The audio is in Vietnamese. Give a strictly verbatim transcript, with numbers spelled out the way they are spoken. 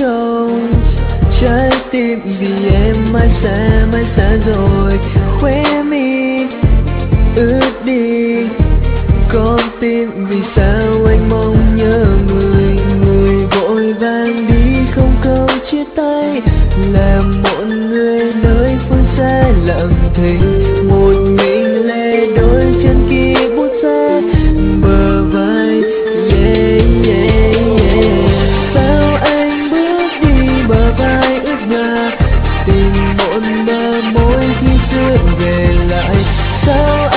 trong trái tim vì em mãi xa mãi xa rồi. Khóe mi ướt đi con tim vì sao anh mong nhớ người. Người vội vàng đi không câu chia tay, làm một người nơi phương xa lặng thinh. Một mình lẻ đôi chân kia buốt xa bờ vai. Yeah, yeah, yeah. Sao anh bước đi bờ vai ướt nhòa, tìm một bờ môi khi xưa về lại. Sao